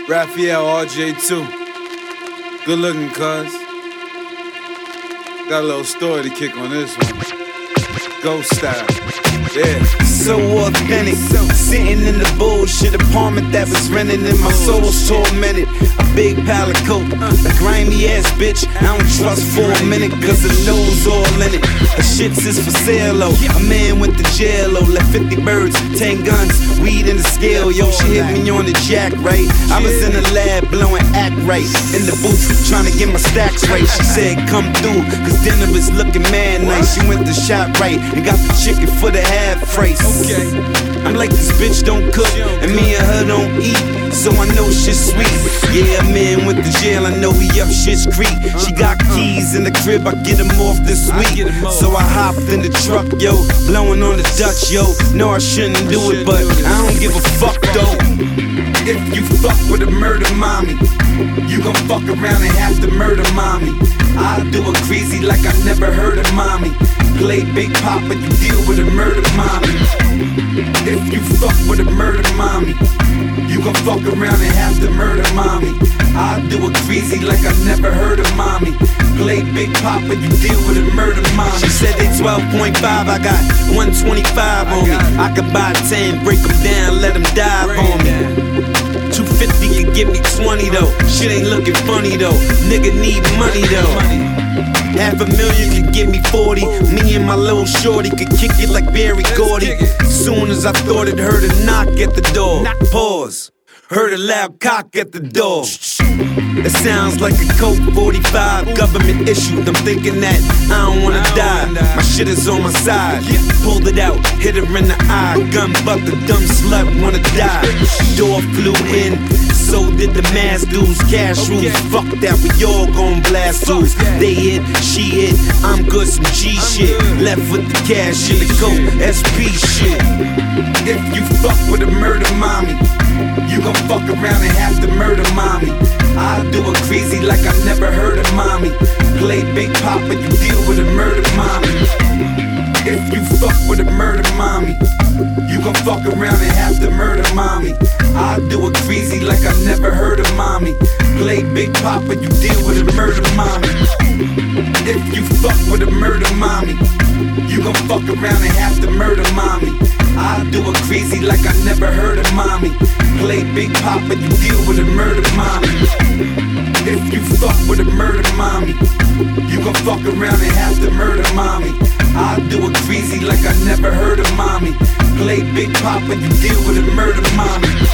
Raphael, RJ2. Good looking, cuz. Got a little story to kick on this one. Ghost style. Yeah. So authentic, sitting in the bullshit apartment that was rented and my soul's tormented. A big pile of coke, a grimy ass bitch I don't trust for a minute cause the nose all in it. The shits is for sale, oh. A man went to jail, oh. Left 50 birds, 10 guns, weed in the scale, yo. She hit me on the jack, right? I was in the lab blowing act right. In the booth, trying to get my stacks right. She said come through, cause dinner was looking mad nice. She went to shop right and got the chicken for the half price. I'm like, this bitch don't cook, and me and her don't eat, so I know shit's sweet. Yeah, man went to jail, I know he up shit's creek. She got keys in the crib, I get him off this week. So I hopped in the truck, yo, blowing on the Dutch, yo. No, I shouldn't do it, but I don't give a fuck, though. If you fuck with a murder mommy, you gon' fuck around and have to murder mommy. I'll do it crazy like I never heard of mommy. Play Big Papa, you deal with a murder mommy. If you fuck with a murder mommy, you gon' fuck around and have to murder mommy. I'll do it crazy like I never heard of mommy. Play Big Papa, you deal with a murder mommy. She said they 12.5, I got 125 on me. I could buy 10, break them down, let them dive on me. 250 can give me 20 though. Shit ain't looking funny though. Nigga need money though. $500,000 could give me 40. Me and my little shorty could kick it like Barry Gordy. Soon as I thought it, heard a knock at the door. Pause. Heard a loud cock at the door. It sounds like a Coke 45, government issued. I'm thinking that I don't wanna die. My shit is on my side. Pulled it out, hit her in the eye. Gun butt, the dumb slut wanna die. Door flew in, so did the mass dudes. Cash rules, fuck that, we all gon' blast dudes. They hit, she hit, I'm good, some G shit. Left with the cash in the Coke, SP shit. If you fuck with a murder mommy, you gon' fuck around and have to murder mommy. I'll do it crazy like I never heard of mommy. Play Big Papa, you deal with a murder mommy. If you fuck with a murder mommy, you gon' fuck around and have to murder mommy. I'll do it crazy like I never heard of mommy. Play Big Papa, you deal with a murder mommy. If you fuck with a murder mommy, you gon' fuck around and have to murder mommy. I'll do it crazy like I never heard of mommy. Play Big Papa, you deal with a murder mommy. If you fuck with a murder mommy, you gon' fuck around and have to murder mommy. I'll do it crazy like I never heard of mommy. Play Big Papa, you deal with a murder mommy.